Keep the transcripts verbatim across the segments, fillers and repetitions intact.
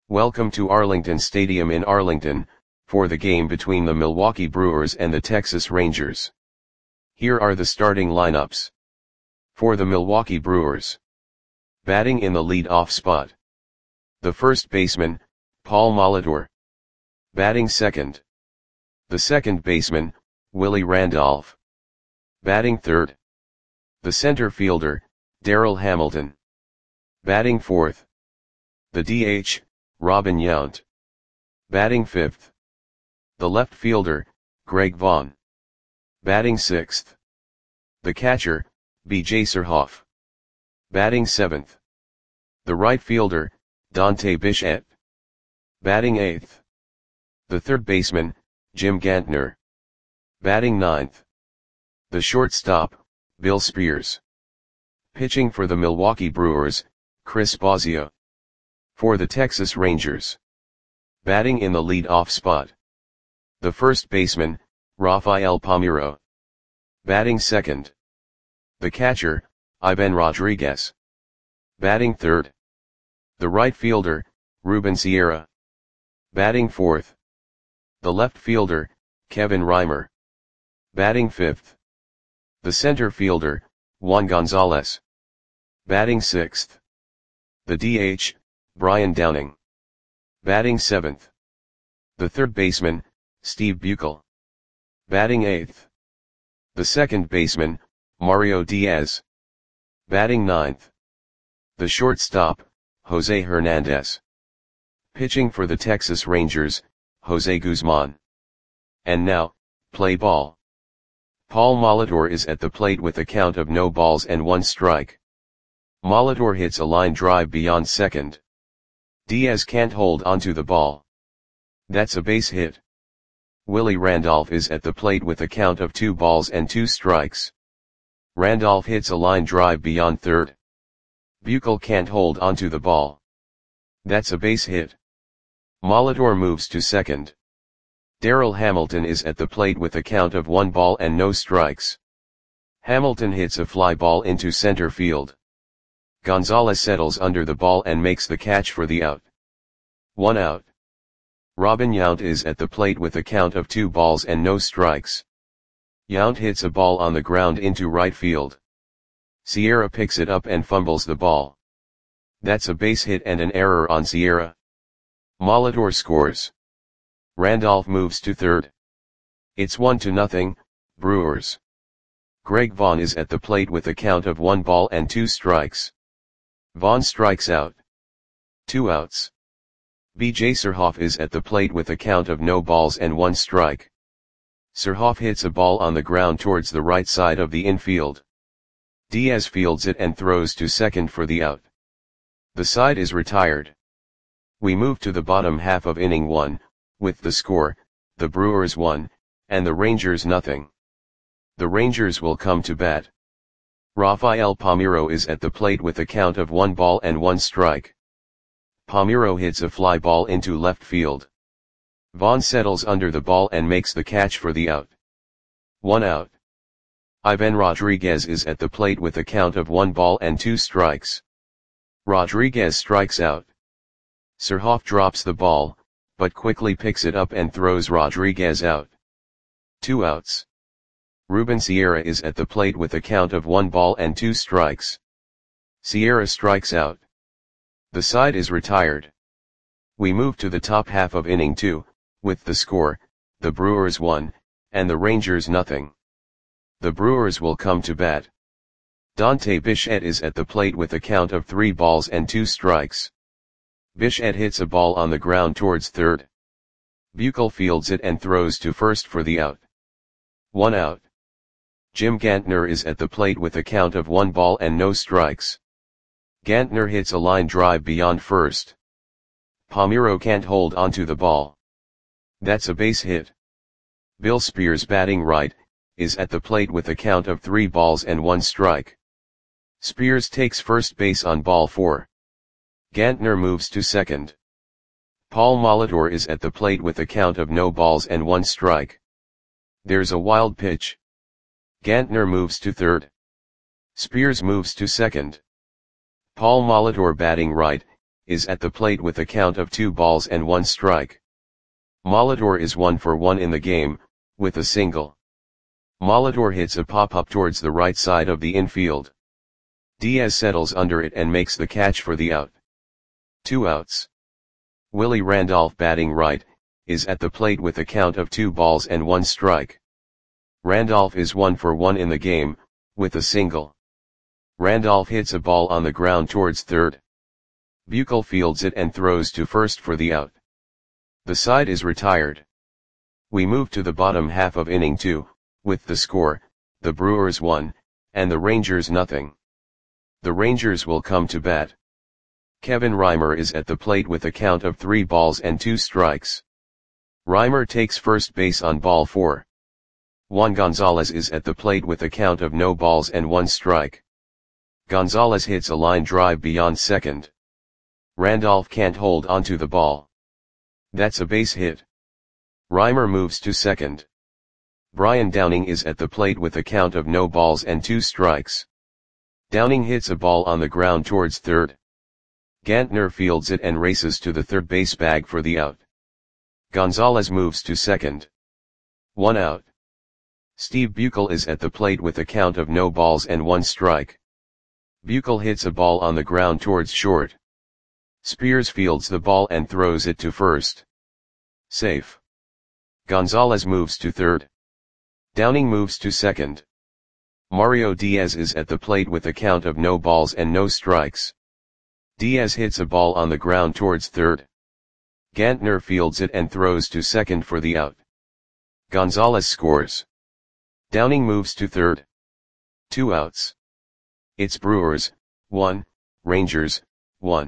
Welcome to Arlington Stadium in Arlington, for the game between the Milwaukee Brewers and the Texas Rangers. Here are the starting lineups. For the Milwaukee Brewers. Batting in the lead-off spot. The first baseman, Paul Molitor. Batting second. The second baseman, Willie Randolph. Batting third. The center fielder, Darryl Hamilton. Batting fourth. The D H, Robin Yount. Batting fifth. The left fielder, Greg Vaughn. Batting sixth. The catcher, B J Surhoff. Batting seventh. The right fielder, Dante Bichette. Batting eighth. The third baseman, Jim Gantner. Batting ninth. The shortstop, Bill Spears. Pitching for the Milwaukee Brewers, Chris Bosio. For the Texas Rangers. Batting in the lead-off spot. The first baseman, Rafael Palmeiro. Batting second. The catcher, Ivan Rodriguez. Batting third. The right fielder, Ruben Sierra. Batting fourth. The left fielder, Kevin Reimer. Batting fifth. The center fielder, Juan Gonzalez. Batting sixth. The D H, Brian Downing. Batting seventh. The third baseman, Steve Buechel. Batting eighth. The second baseman, Mario Diaz. Batting ninth. The shortstop, Jose Hernandez. Pitching for the Texas Rangers, Jose Guzman. And now, play ball. Paul Molitor is at the plate with a count of no balls and one strike. Molitor hits a line drive beyond second. Diaz can't hold onto the ball. That's a base hit. Willie Randolph is at the plate with a count of two balls and two strikes. Randolph hits a line drive beyond third. Buechel can't hold onto the ball. That's a base hit. Molitor moves to second. Darryl Hamilton is at the plate with a count of one ball and no strikes. Hamilton hits a fly ball into center field. Gonzalez settles under the ball and makes the catch for the out. One out. Robin Yount is at the plate with a count of two balls and no strikes. Yount hits a ball on the ground into right field. Sierra picks it up and fumbles the ball. That's a base hit and an error on Sierra. Molitor scores. Randolph moves to third. It's one to nothing, Brewers. Greg Vaughn is at the plate with a count of one ball and two strikes. Vaughn strikes out. Two outs. B J Surhoff is at the plate with a count of no balls and one strike. Surhoff hits a ball on the ground towards the right side of the infield. Diaz fields it and throws to second for the out. The side is retired. We move to the bottom half of inning one, with the score, the Brewers one, and the Rangers nothing. The Rangers will come to bat. Rafael Palmeiro is at the plate with a count of one ball and one strike. Palmeiro hits a fly ball into left field. Vaughn settles under the ball and makes the catch for the out. One out. Ivan Rodriguez is at the plate with a count of one ball and two strikes. Rodriguez strikes out. Surhoff drops the ball, but quickly picks it up and throws Rodriguez out. Two outs. Ruben Sierra is at the plate with a count of one ball and two strikes. Sierra strikes out. The side is retired. We move to the top half of inning two, with the score, the Brewers one, and the Rangers nothing. The Brewers will come to bat. Dante Bichette is at the plate with a count of three balls and two strikes. Bichette hits a ball on the ground towards third. Buechel fields it and throws to first for the out. One out. Jim Gantner is at the plate with a count of one ball and no strikes. Gantner hits a line drive beyond first. Palmeiro can't hold onto the ball. That's a base hit. Bill Spears, batting right, is at the plate with a count of three balls and one strike. Spears takes first base on ball four. Gantner moves to second. Paul Molitor is at the plate with a count of no balls and one strike. There's a wild pitch. Gantner moves to third. Spears moves to second. Paul Molitor, batting right, is at the plate with a count of two balls and one strike. Molitor is one for one in the game, with a single. Molitor hits a pop-up towards the right side of the infield. Diaz settles under it and makes the catch for the out. Two outs. Willie Randolph, batting right, is at the plate with a count of two balls and one strike. Randolph is one for one in the game, with a single. Randolph hits a ball on the ground towards third. Buechel fields it and throws to first for the out. The side is retired. We move to the bottom half of inning two, with the score, the Brewers one, and the Rangers nothing. The Rangers will come to bat. Kevin Reimer is at the plate with a count of three balls and two strikes. Reimer takes first base on ball four. Juan Gonzalez is at the plate with a count of no balls and one strike. Gonzalez hits a line drive beyond second. Randolph can't hold onto the ball. That's a base hit. Reimer moves to second. Brian Downing is at the plate with a count of no balls and two strikes. Downing hits a ball on the ground towards third. Gantner fields it and races to the third base bag for the out. Gonzalez moves to second. One out. Steve Buechel is at the plate with a count of no balls and one strike. Buechel hits a ball on the ground towards short. Spears fields the ball and throws it to first. Safe. Gonzalez moves to third. Downing moves to second. Mario Diaz is at the plate with a count of no balls and no strikes. Diaz hits a ball on the ground towards third. Gantner fields it and throws to second for the out. Gonzalez scores. Downing moves to third. Two outs. It's Brewers, one, Rangers, one.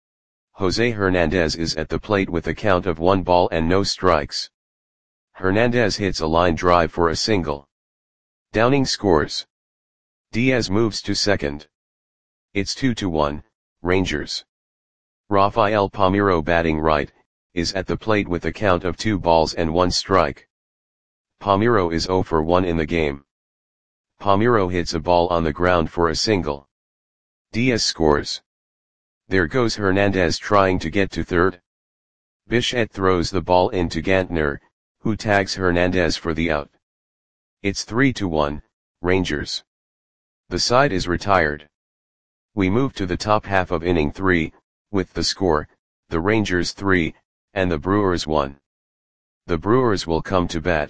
Jose Hernandez is at the plate with a count of one ball and no strikes. Hernandez hits a line drive for a single. Downing scores. Diaz moves to second. It's two to one, Rangers. Rafael Palmeiro, batting right, is at the plate with a count of two balls and one strike. Palmeiro is zero for one in the game. Palmeiro hits a ball on the ground for a single. Diaz scores. There goes Hernandez trying to get to third. Bichette throws the ball into Gantner, who tags Hernandez for the out. It's three to one, Rangers. The side is retired. We move to the top half of inning three, with the score, the Rangers three, and the Brewers one. The Brewers will come to bat.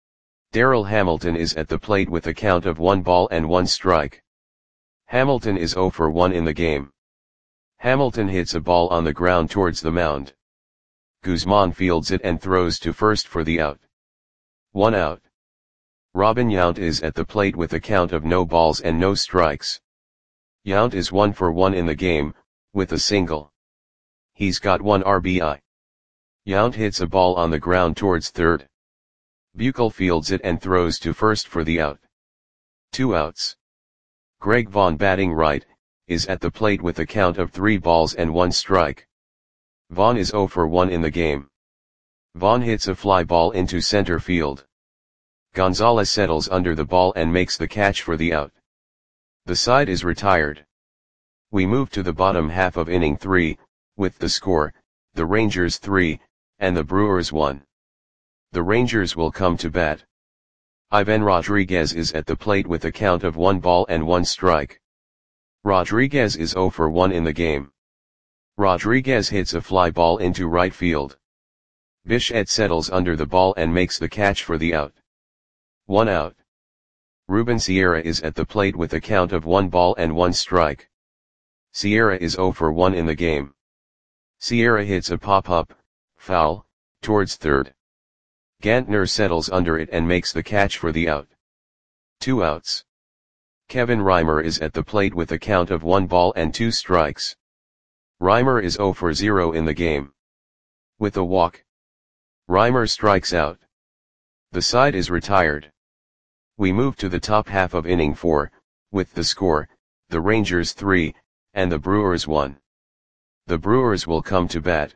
Darryl Hamilton is at the plate with a count of one ball and one strike. Hamilton is zero for one in the game. Hamilton hits a ball on the ground towards the mound. Guzman fields it and throws to first for the out. One out. Robin Yount is at the plate with a count of no balls and no strikes. Yount is one for one in the game, with a single. He's got one R B I. Yount hits a ball on the ground towards third. Buechel fields it and throws to first for the out. Two outs. Greg Vaughn, batting right, is at the plate with a count of three balls and one strike. Vaughn is zero for one in the game. Vaughn hits a fly ball into center field. Gonzalez settles under the ball and makes the catch for the out. The side is retired. We move to the bottom half of inning three, with the score, the Rangers three, and the Brewers one. The Rangers will come to bat. Ivan Rodriguez is at the plate with a count of one ball and one strike. Rodriguez is zero for one in the game. Rodriguez hits a fly ball into right field. Bichette settles under the ball and makes the catch for the out. One out. Ruben Sierra is at the plate with a count of one ball and one strike. Sierra is zero for one in the game. Sierra hits a pop-up, foul, towards third. Gantner settles under it and makes the catch for the out. Two outs. Kevin Reimer is at the plate with a count of one ball and two strikes. Reimer is zero for zero in the game. With a walk. Reimer strikes out. The side is retired. We move to the top half of inning four, with the score, the Rangers three, and the Brewers one. The Brewers will come to bat.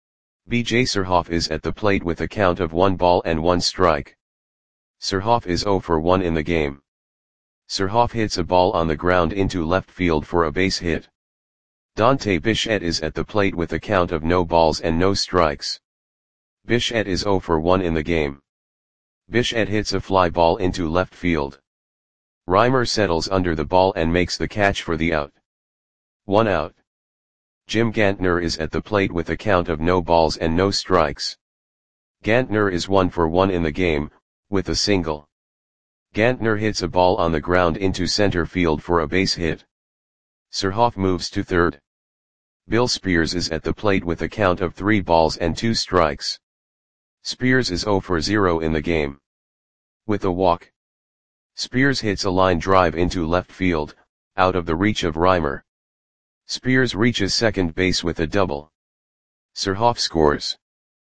B J Surhoff is at the plate with a count of one ball and one strike. Surhoff is zero for one in the game. Surhoff hits a ball on the ground into left field for a base hit. Dante Bichette is at the plate with a count of no balls and no strikes. Bichette is zero for one in the game. Bichette hits a fly ball into left field. Reimer settles under the ball and makes the catch for the out. One out. Jim Gantner is at the plate with a count of no balls and no strikes. Gantner is one for one in the game, with a single. Gantner hits a ball on the ground into center field for a base hit. Surhoff moves to third. Bill Spears is at the plate with a count of three balls and two strikes. Spears is zero for zero in the game. With a walk. Spears hits a line drive into left field, out of the reach of Reimer. Spears reaches second base with a double. Surhoff scores.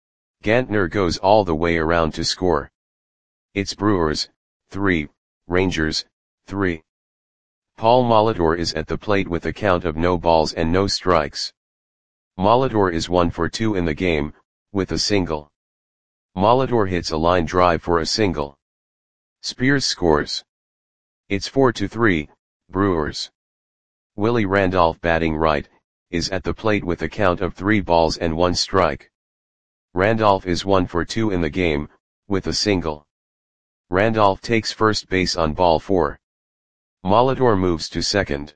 Gantner goes all the way around to score. It's Brewers, three, Rangers, three. Paul Molitor is at the plate with a count of no balls and no strikes. Molitor is one for two in the game, with a single. Molitor hits a line drive for a single. Spears scores. It's four to three, Brewers. Willie Randolph, batting right, is at the plate with a count of three balls and one strike. Randolph is one for two in the game, with a single. Randolph takes first base on ball four. Molitor moves to second.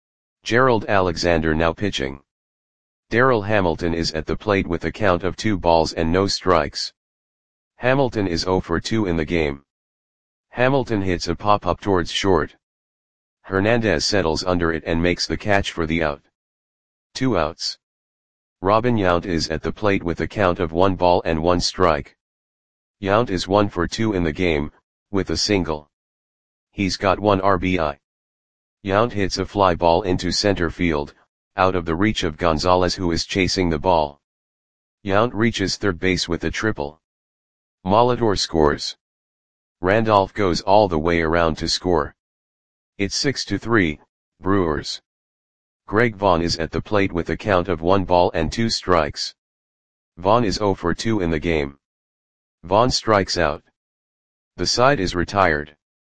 Gerald Alexander now pitching. Darrell Hamilton is at the plate with a count of two balls and no strikes. Hamilton is zero for two in the game. Hamilton hits a pop-up towards short. Hernandez settles under it and makes the catch for the out. Two outs. Robin Yount is at the plate with a count of one ball and one strike. Yount is one for two in the game, with a single. He's got one R B I. Yount hits a fly ball into center field, out of the reach of Gonzalez, who is chasing the ball. Yount reaches third base with a triple. Molitor scores. Randolph goes all the way around to score. It's six to three, Brewers. Greg Vaughn is at the plate with a count of one ball and two strikes. Vaughn is zero for two in the game. Vaughn strikes out. The side is retired.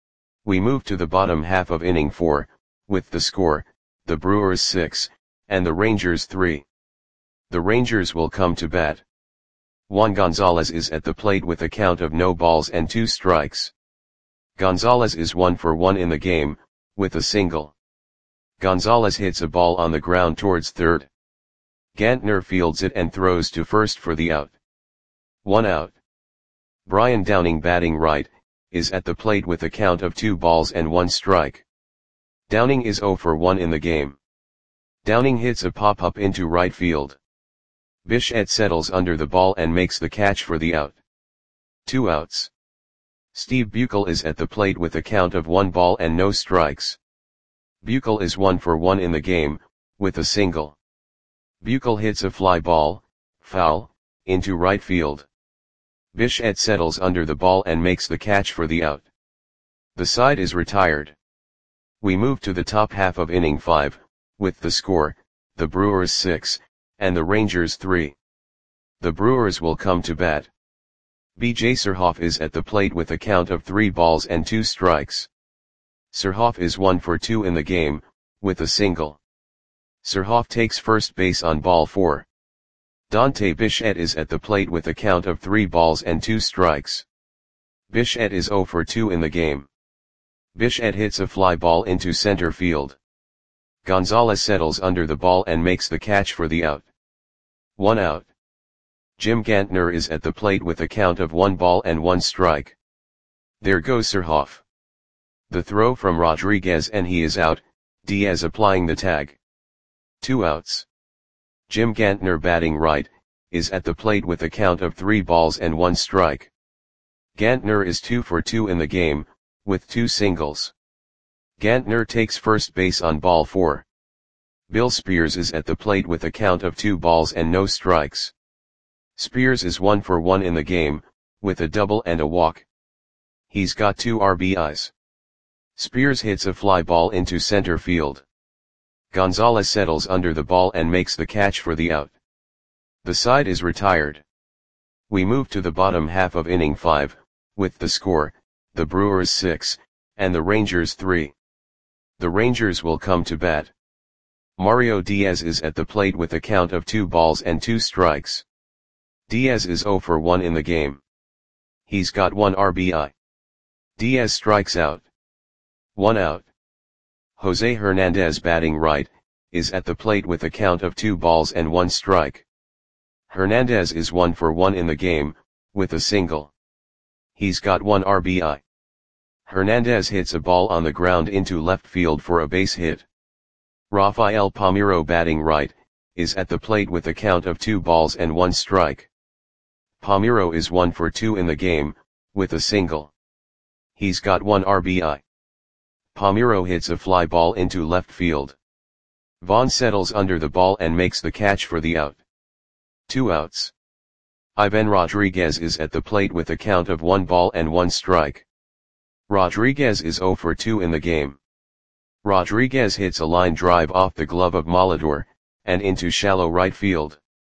We move to the bottom half of inning four, with the score, the Brewers six, and the Rangers three. The Rangers will come to bat. Juan Gonzalez is at the plate with a count of no balls and two strikes. Gonzalez is one for one in the game, with a single. Gonzalez hits a ball on the ground towards third. Gantner fields it and throws to first for the out. One out. Brian Downing, batting right, is at the plate with a count of two balls and one strike. Downing is zero for one in the game. Downing hits a pop-up into right field. Bichette settles under the ball and makes the catch for the out. Two outs. Steve Buechel is at the plate with a count of one ball and no strikes. Buechel is one for one in the game, with a single. Buechel hits a fly ball, foul, into right field. Bichette settles under the ball and makes the catch for the out. The side is retired. We move to the top half of inning five, with the score, the Brewers six, and the Rangers three. The Brewers will come to bat. B J Surhoff is at the plate with a count of three balls and two strikes. Surhoff is one for two in the game, with a single. Surhoff takes first base on ball four. Dante Bichette is at the plate with a count of three balls and two strikes. Bichette is zero for two in the game. Bichette hits a fly ball into center field. Gonzalez settles under the ball and makes the catch for the out. One out. Jim Gantner is at the plate with a count of one ball and one strike. There goes Surhoff. The throw from Rodriguez and he is out, Diaz applying the tag. Two outs. Jim Gantner, batting right, is at the plate with a count of three balls and one strike. Gantner is two for two in the game, with two singles. Gantner takes first base on ball four. Bill Spears is at the plate with a count of two balls and no strikes. Spears is one for one in the game, with a double and a walk. He's got two R B Is. Spears hits a fly ball into center field. Gonzalez settles under the ball and makes the catch for the out. The side is retired. We move to the bottom half of inning five, with the score, the Brewers six, and the Rangers three. The Rangers will come to bat. Mario Diaz is at the plate with a count of two balls and two strikes. Diaz is zero for one in the game. He's got one R B I. Diaz strikes out. One out. Jose Hernandez, batting right, is at the plate with a count of two balls and one strike. Hernandez is one for one in the game, with a single. He's got one R B I. Hernandez hits a ball on the ground into left field for a base hit. Rafael Palmeiro, batting right, is at the plate with a count of two balls and one strike. Palmeiro is one for two in the game, with a single. He's got one R B I. Palmeiro hits a fly ball into left field. Vaughn settles under the ball and makes the catch for the out. Two outs. Ivan Rodriguez is at the plate with a count of one ball and one strike. Rodriguez is zero for two in the game. Rodriguez hits a line drive off the glove of Molador, and into shallow right field.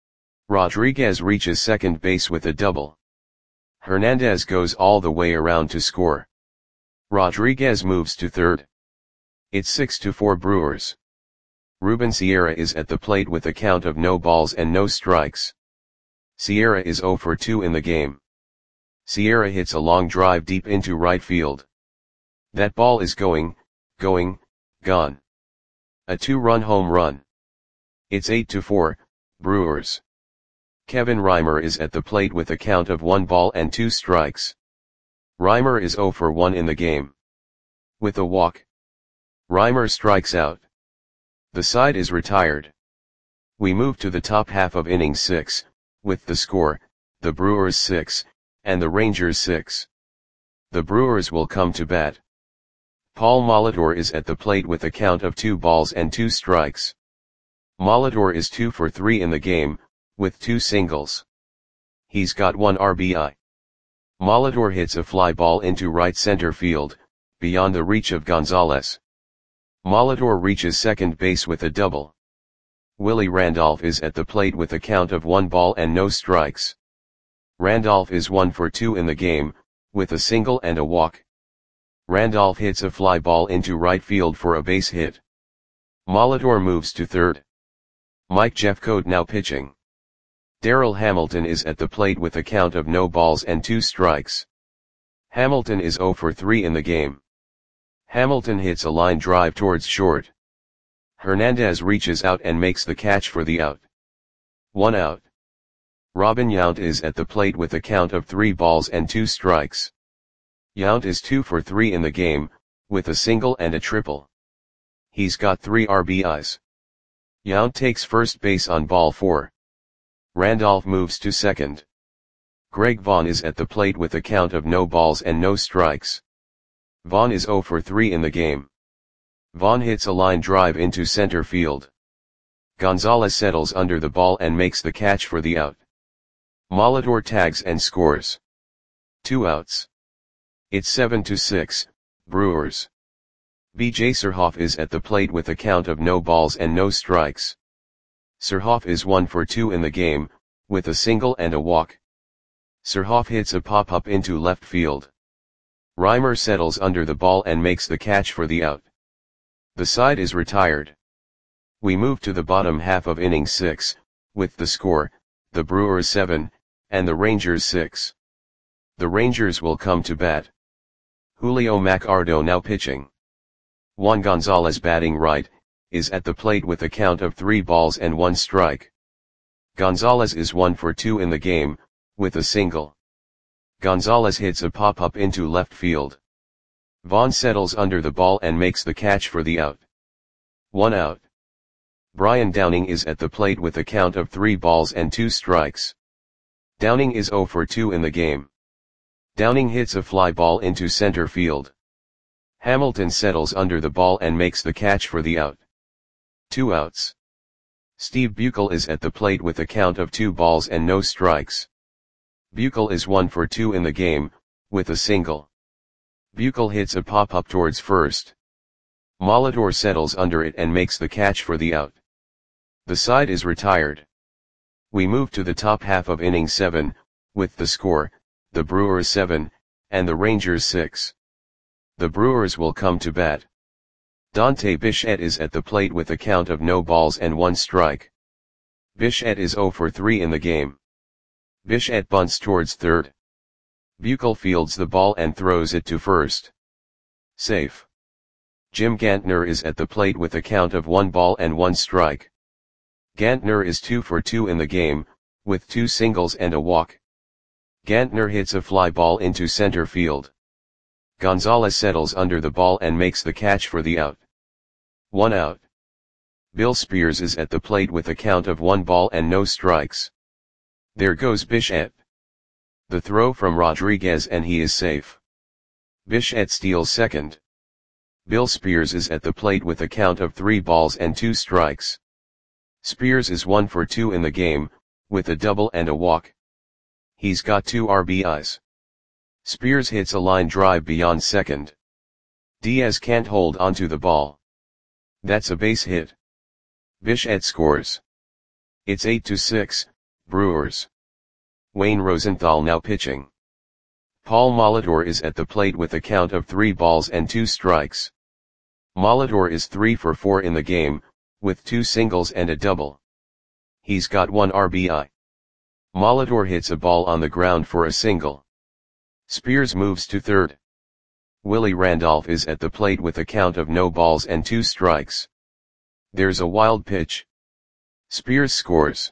Rodriguez reaches second base with a double. Hernandez goes all the way around to score. Rodriguez moves to third. It's six to four Brewers. Ruben Sierra is at the plate with a count of no balls and no strikes. Sierra is zero for two in the game. Sierra hits a long drive deep into right field. That ball is going, going, gone. A two-run home run. It's eight to four, Brewers. Kevin Reimer is at the plate with a count of one ball and two strikes. Reimer is zero for one in the game. With a walk. Reimer strikes out. The side is retired. We move to the top half of inning six, with the score, the Brewers six, and the Rangers six. The Brewers will come to bat. Paul Molador is at the plate with a count of two balls and two strikes. Molador is two for three in the game, with two singles. He's got one R B I. Molador hits a fly ball into right center field, beyond the reach of Gonzalez. Molador reaches second base with a double. Willie Randolph is at the plate with a count of one ball and no strikes. Randolph is one for two in the game, with a single and a walk. Randolph hits a fly ball into right field for a base hit. Molador moves to third. Mike Jeffcoat now pitching. Darryl Hamilton is at the plate with a count of no balls and two strikes. Hamilton is zero for three in the game. Hamilton hits a line drive towards short. Hernandez reaches out and makes the catch for the out. One out. Robin Yount is at the plate with a count of three balls and two strikes. Yount is two for three in the game, with a single and a triple. He's got three R B Is. Yount takes first base on ball four. Randolph moves to second. Greg Vaughn is at the plate with a count of no balls and no strikes. Vaughn is zero for three in the game. Vaughn hits a line drive into center field. Gonzalez settles under the ball and makes the catch for the out. Molador tags and scores. Two outs. It's seven to six, Brewers. B J Surhoff is at the plate with a count of no balls and no strikes. Surhoff is one for two in the game, with a single and a walk. Surhoff hits a pop-up into left field. Reimer settles under the ball and makes the catch for the out. The side is retired. We move to the bottom half of inning six, with the score, the Brewers seven, and the Rangers six. The Rangers will come to bat. Julio Maccardo now pitching. Juan Gonzalez, batting right, is at the plate with a count of three balls and one strike. Gonzalez is one for two in the game, with a single. Gonzalez hits a pop-up into left field. Vaughn settles under the ball and makes the catch for the out. One out. Brian Downing is at the plate with a count of three balls and two strikes. Downing is zero for two in the game. Downing hits a fly ball into center field. Hamilton settles under the ball and makes the catch for the out. Two outs. Steve Buechel is at the plate with a count of two balls and no strikes. Buechel is one for two in the game, with a single. Buechel hits a pop-up towards first. Molador settles under it and makes the catch for the out. The side is retired. We move to the top half of inning seven, with the score, the Brewers seven, and the Rangers six. The Brewers will come to bat. Dante Bichette is at the plate with a count of no balls and one strike. Bichette is zero for three in the game. Bichette bunts towards third. Buechel fields the ball and throws it to first. Safe. Jim Gantner is at the plate with a count of one ball and one strike. Gantner is two for two in the game, with two singles and a walk. Gantner hits a fly ball into center field. Gonzalez settles under the ball and makes the catch for the out. One out. Bill Spears is at the plate with a count of one ball and no strikes. There goes Bichette. The throw from Rodriguez and he is safe. Bichette steals second. Bill Spears is at the plate with a count of three balls and two strikes. Spears is one for two in the game, with a double and a walk. He's got two R B Is. Spears hits a line drive beyond second. Diaz can't hold onto the ball. That's a base hit. Bichette scores. It's eight to six, Brewers. Wayne Rosenthal now pitching. Paul Molitor is at the plate with a count of three balls and two strikes. Molitor is three for four in the game, with two singles and a double. He's got one R B I. Molitor hits a ball on the ground for a single. Spears moves to third. Willie Randolph is at the plate with a count of no balls and two strikes. There's a wild pitch. Spears scores.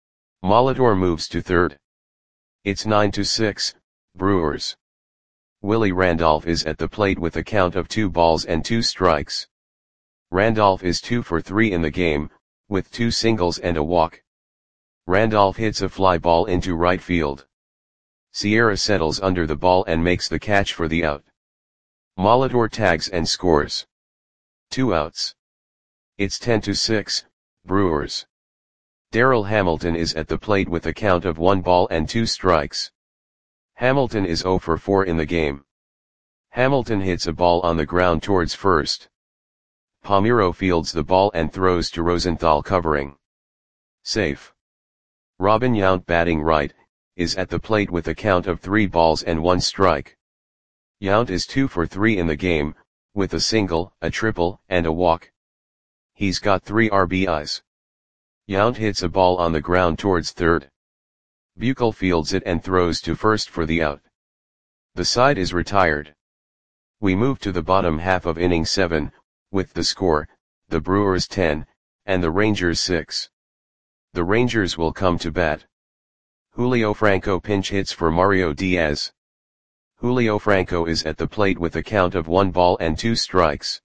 Molitor moves to third. It's nine to six, Brewers. Willie Randolph is at the plate with a count of two balls and two strikes. Randolph is two for three in the game, with two singles and a walk. Randolph hits a fly ball into right field. Sierra settles under the ball and makes the catch for the out. Molitor tags and scores. Two outs. It's ten to six, Brewers. Darryl Hamilton is at the plate with a count of one ball and two strikes. Hamilton is zero for four in the game. Hamilton hits a ball on the ground towards first. Palmeiro fields the ball and throws to Rosenthal covering. Safe. Robin Yount batting right, is at the plate with a count of three balls and one strike. Yount is two for three in the game, with a single, a triple, and a walk. He's got three R B Is. Yount hits a ball on the ground towards third. Buechel fields it and throws to first for the out. The side is retired. We move to the bottom half of inning seven, with the score, the Brewers ten, and the Rangers six. The Rangers will come to bat. Julio Franco pinch hits for Mario Diaz. Julio Franco is at the plate with a count of one ball and two strikes.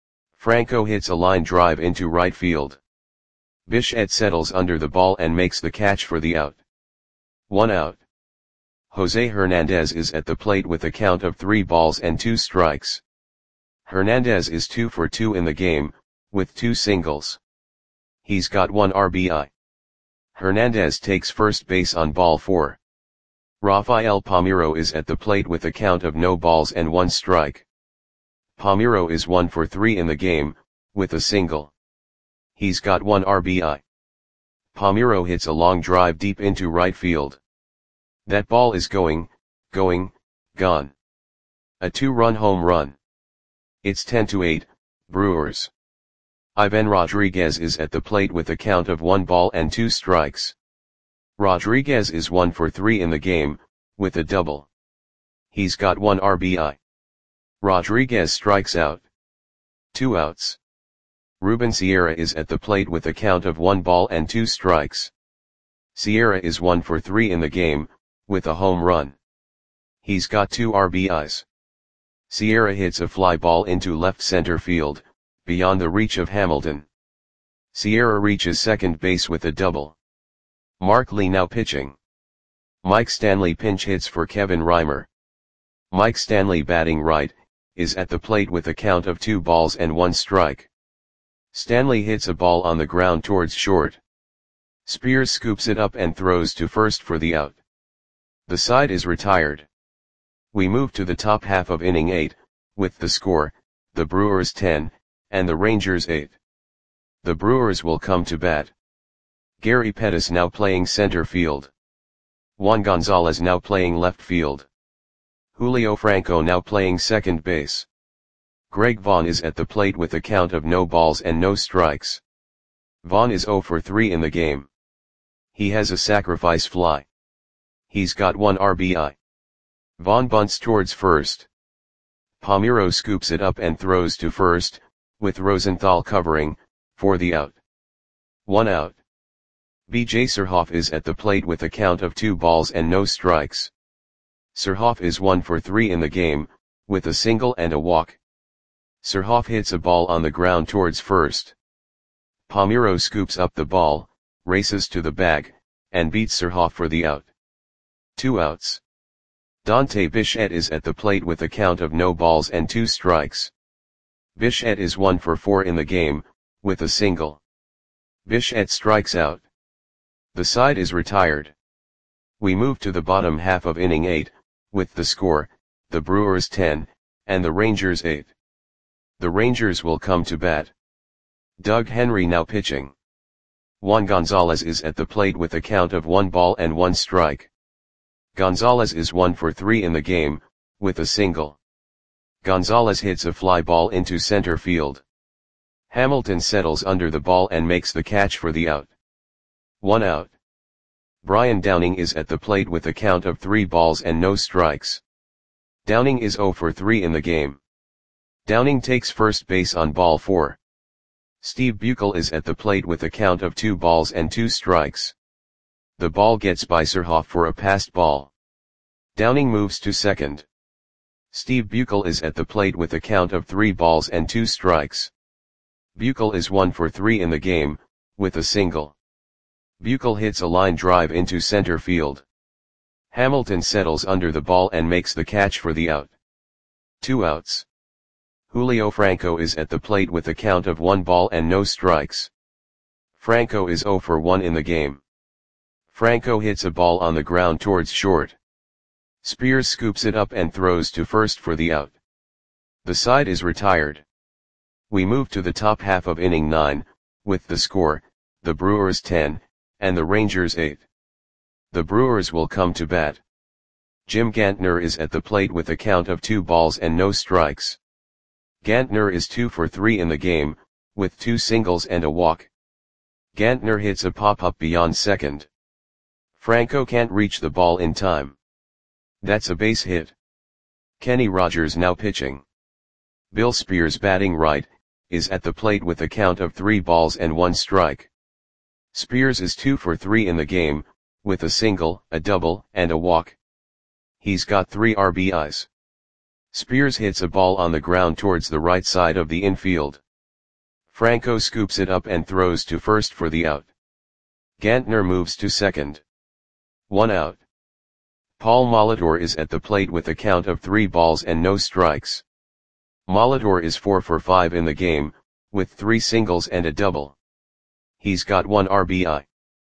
Franco hits a line drive into right field. Bichette settles under the ball and makes the catch for the out. One out. Jose Hernandez is at the plate with a count of three balls and two strikes. Hernandez is two for two in the game, with two singles. He's got one R B I. Hernandez takes first base on ball four. Rafael Palmeiro is at the plate with a count of no balls and one strike. Palmeiro is one for three in the game, with a single. He's got one R B I. Palmeiro hits a long drive deep into right field. That ball is going, going, gone. A two-run home run. It's ten to eight, Brewers. Ivan Rodriguez is at the plate with a count of one ball and two strikes. Rodriguez is one for three in the game, with a double. He's got one R B I. Rodriguez strikes out. Two outs. Ruben Sierra is at the plate with a count of one ball and two strikes. Sierra is one for three in the game, with a home run. He's got two R B Is. Sierra hits a fly ball into left center field, beyond the reach of Hamilton. Sierra reaches second base with a double. Mark Lee now pitching. Mike Stanley pinch hits for Kevin Reimer. Mike Stanley batting right, is at the plate with a count of two balls and one strike. Stanley hits a ball on the ground towards short. Spears scoops it up and throws to first for the out. The side is retired. We move to the top half of inning eight, with the score, the Brewers ten, and the Rangers eight. The Brewers will come to bat. Gary Pettis now playing center field. Juan Gonzalez now playing left field. Julio Franco now playing second base. Greg Vaughn is at the plate with a count of no balls and no strikes. Vaughn is zero for three in the game. He has a sacrifice fly. He's got one R B I. Vaughn bunts towards first. Palmeiro scoops it up and throws to first, with Rosenthal covering, for the out. One out. B J Surhoff is at the plate with a count of two balls and no strikes. Surhoff is one for three in the game, with a single and a walk. Surhoff hits a ball on the ground towards first. Palmeiro scoops up the ball, races to the bag, and beats Surhoff for the out. Two outs. Dante Bichette is at the plate with a count of no balls and two strikes. Bichette is one for four in the game, with a single. Bichette strikes out. The side is retired. We move to the bottom half of inning eight, with the score, the Brewers ten, and the Rangers eight. The Rangers will come to bat. Doug Henry now pitching. Juan Gonzalez is at the plate with a count of one ball and one strike. Gonzalez is one for three in the game, with a single. Gonzalez hits a fly ball into center field. Hamilton settles under the ball and makes the catch for the out. One out. Brian Downing is at the plate with a count of three balls and no strikes. Downing is zero for three in the game. Downing takes first base on ball four. Steve Buechel is at the plate with a count of two balls and two strikes. The ball gets by Surhoff for a passed ball. Downing moves to second. Steve Buechel is at the plate with a count of three balls and two strikes. Buechel is one for three in the game, with a single. Buechel hits a line drive into center field. Hamilton settles under the ball and makes the catch for the out. Two outs. Julio Franco is at the plate with a count of one ball and no strikes. Franco is zero for one in the game. Franco hits a ball on the ground towards short. Spears scoops it up and throws to first for the out. The side is retired. We move to the top half of inning nine, with the score, the Brewers ten, and the Rangers eight. The Brewers will come to bat. Jim Gantner is at the plate with a count of two balls and no strikes. Gantner is two for three in the game, with two singles and a walk. Gantner hits a pop-up beyond second. Franco can't reach the ball in time. That's a base hit. Kenny Rogers now pitching. Bill Spears batting right, is at the plate with a count of three balls and one strike. Spears is two for three in the game, with a single, a double, and a walk. He's got three R B Is. Spears hits a ball on the ground towards the right side of the infield. Franco scoops it up and throws to first for the out. Gantner moves to second. One out. Paul Molitor is at the plate with a count of three balls and no strikes. Molitor is four for five in the game, with three singles and a double. He's got one R B I.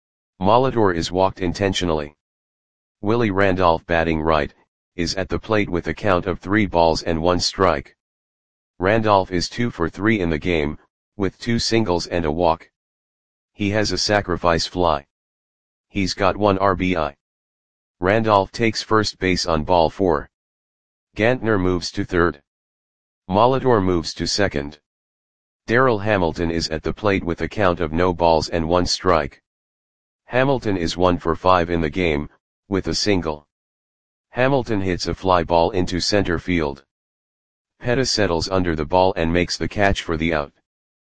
Molitor is walked intentionally. Willie Randolph batting right, is at the plate with a count of three balls and one strike. Randolph is two for three in the game, with two singles and a walk. He has a sacrifice fly. He's got one R B I. Randolph takes first base on ball four. Gantner moves to third. Molitor moves to second. Darrell Hamilton is at the plate with a count of no balls and one strike. Hamilton is one for five in the game, with a single. Hamilton hits a fly ball into center field. Petta settles under the ball and makes the catch for the out.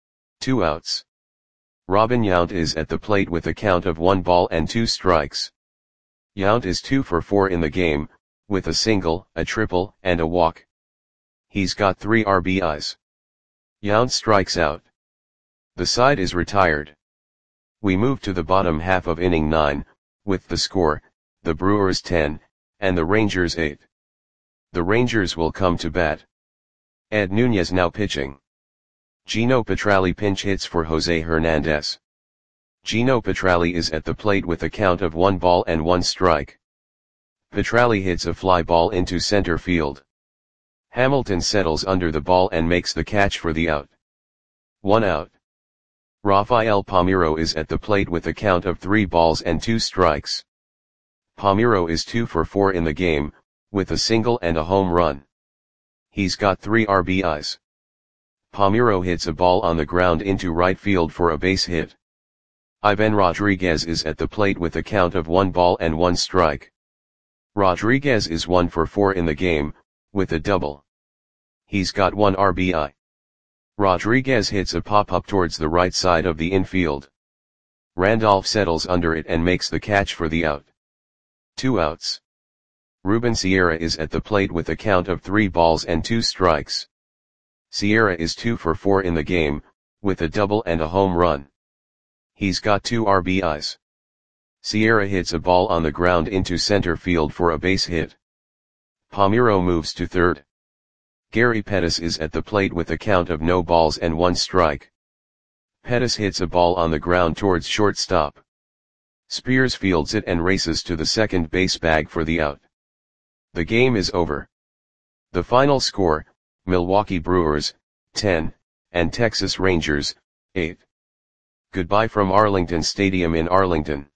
Two outs. Robin Yount is at the plate with a count of one ball and two strikes. Yount is two for four in the game, with a single, a triple, and a walk. He's got three R B Is. Yount strikes out. The side is retired. We move to the bottom half of inning nine, with the score, the Brewers ten, and the Rangers eight. The Rangers will come to bat. Ed Nunez now pitching. Gino Petralli pinch hits for Jose Hernandez. Gino Petralli is at the plate with a count of one ball and one strike. Petralli hits a fly ball into center field. Hamilton settles under the ball and makes the catch for the out. One out. Rafael Palmeiro is at the plate with a count of three balls and two strikes. Palmeiro is two for four in the game, with a single and a home run. He's got three R B Is. Palmeiro hits a ball on the ground into right field for a base hit. Ivan Rodriguez is at the plate with a count of one ball and one strike. Rodriguez is one for four in the game, with a double. He's got one R B I. Rodriguez hits a pop-up towards the right side of the infield. Randolph settles under it and makes the catch for the out. Two outs. Ruben Sierra is at the plate with a count of three balls and two strikes. Sierra is two for four in the game, with a double and a home run. He's got two R B Is. Sierra hits a ball on the ground into center field for a base hit. Palmeiro moves to third. Gary Pettis is at the plate with a count of no balls and one strike. Pettis hits a ball on the ground towards shortstop. Spears fields it and races to the second base bag for the out. The game is over. The final score, Milwaukee Brewers, ten, and Texas Rangers, eight. Goodbye from Arlington Stadium in Arlington.